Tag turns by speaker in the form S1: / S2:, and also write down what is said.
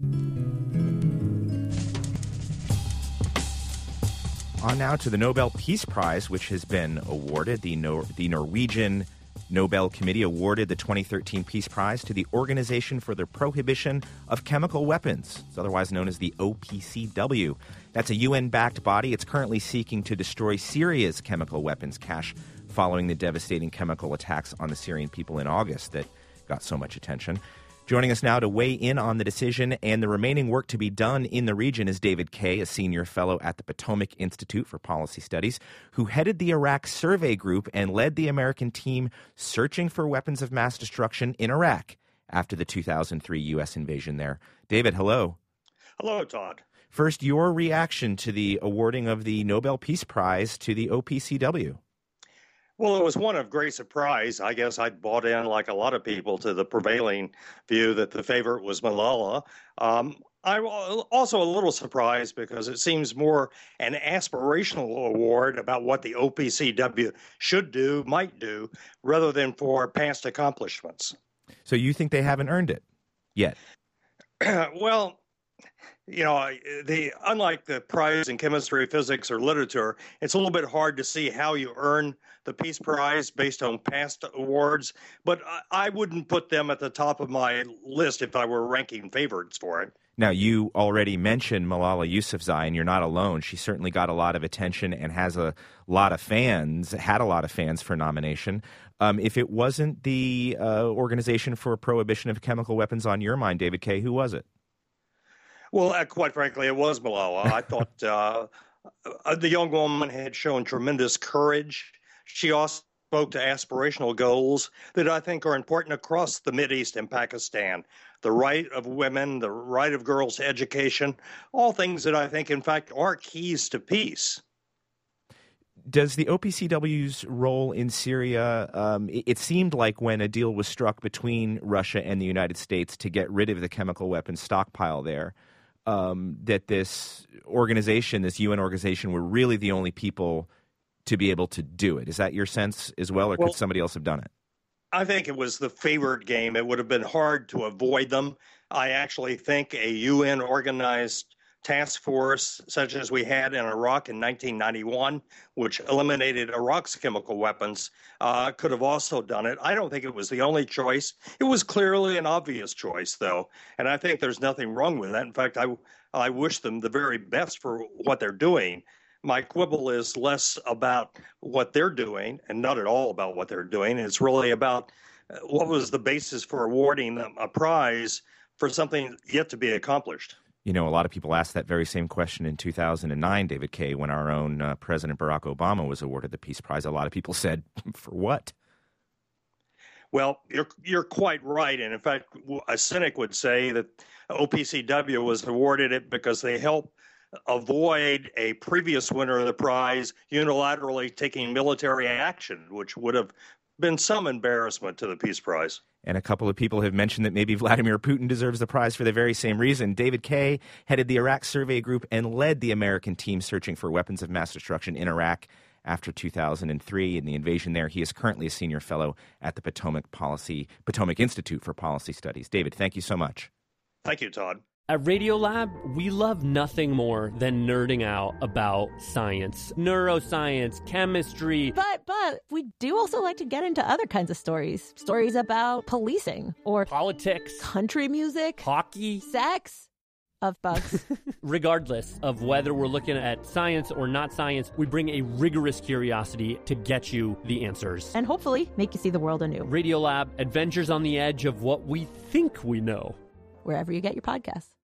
S1: On now to the Nobel Peace Prize, which has been awarded. The Norwegian Nobel Committee awarded the 2013 Peace Prize to the Organization for the Prohibition of Chemical Weapons. It's otherwise known as the OPCW. That's a UN-backed body. It's currently seeking to destroy Syria's chemical weapons cache following the devastating chemical attacks on the Syrian people in August that got so much attention. Joining us now to weigh in on the decision and the remaining work to be done in the region is David Kaye, a senior fellow at the Potomac Institute for Policy Studies, who headed the Iraq Survey Group and led the American team searching for weapons of mass destruction in Iraq after the 2003 U.S. invasion there. David, hello.
S2: Hello, Todd.
S1: First, your reaction to the awarding of the Nobel Peace Prize to the OPCW.
S2: Well, it was one of great surprise. I guess I bought in, like a lot of people, to the prevailing view that the favorite was Malala. I'm also a little surprised because it seems more an aspirational award about what the OPCW should do, might do, rather than for past accomplishments.
S1: So you think they haven't earned it yet?
S2: Well, you know, unlike the prize in chemistry, physics, or literature, it's a little bit hard to see how you earn the Peace Prize based on past awards. But I wouldn't put them at the top of my list if I were ranking favorites for it.
S1: Now, you already mentioned Malala Yousafzai, and you're not alone. She certainly got a lot of attention and has a lot of fans, had a lot of fans for nomination. If it wasn't the Organization for Prohibition of Chemical Weapons on your mind, David Kaye, who was it?
S2: Well, quite frankly, it was Malala. I thought the young woman had shown tremendous courage. She also spoke to aspirational goals that I think are important across the Mideast and Pakistan. The right of women, the right of girls to education, all things that I think, in fact, are keys to peace.
S1: Does the OPCW's role in Syria, it seemed like when a deal was struck between Russia and the United States to get rid of the chemical weapons stockpile there, that this organization, this UN organization, were really the only people to be able to do it. Is that your sense as well, or could somebody else have done it?
S2: I think it was the favored game. It would have been hard to avoid them. I actually think a UN-organized task force, such as we had in Iraq in 1991, which eliminated Iraq's chemical weapons, could have also done it. I don't think it was the only choice. It was clearly an obvious choice, though, and I think there's nothing wrong with that. In fact, I wish them the very best for what they're doing. My quibble is less about what they're doing and not at all about what they're doing. It's really about what was the basis for awarding them a prize for something yet to be accomplished.
S1: You know, a lot of people asked that very same question in 2009, David Kaye, when our own President Barack Obama was awarded the Peace Prize. A lot of people said, for what?
S2: Well, you're quite right. And in fact, a cynic would say that OPCW was awarded it because they helped avoid a previous winner of the prize unilaterally taking military action, which would have been some embarrassment to the Peace Prize.
S1: And a couple of people have mentioned that maybe Vladimir Putin deserves the prize for the very same reason. David Kaye headed the Iraq Survey Group and led the American team searching for weapons of mass destruction in Iraq after 2003 and the invasion there. He is currently a senior fellow at the Potomac Institute for Policy Studies. David, thank you so much.
S2: Thank you, Todd.
S3: At Radiolab, we love nothing more than nerding out about science, neuroscience, chemistry.
S4: But we do also like to get into other kinds of stories. Stories about policing or
S3: politics,
S4: country music,
S3: hockey,
S4: sex, of bugs.
S3: Regardless of whether we're looking at science or not science, we bring a rigorous curiosity to get you the answers.
S4: And hopefully make you see the world anew.
S3: Radiolab, adventures on the edge of what we think we know.
S4: Wherever you get your podcasts.